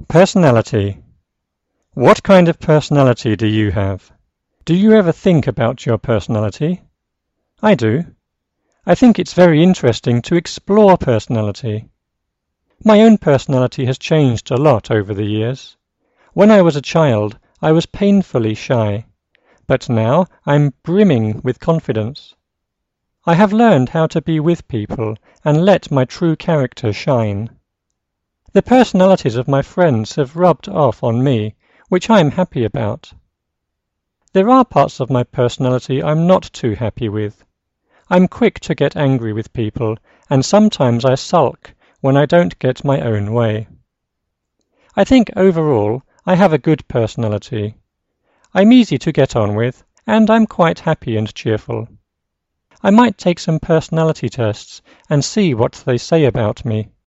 Personality. What kind of personality do you have? Do you ever think about your personality? I do. I think it's very interesting to explore personality. My own personality has changed a lot over the years. When I was a child, I was painfully shy, but now I'm brimming with confidence. I have learned how to be with people and let my true character shine. The personalities of my friends have rubbed off on me, which I'm happy about. There are parts of my personality I'm not too happy with. I'm quick to get angry with people, and sometimes I sulk when I don't get my own way. I think overall I have a good personality. I'm easy to get on with, and I'm quite happy and cheerful. I might take some personality tests and see what they say about me.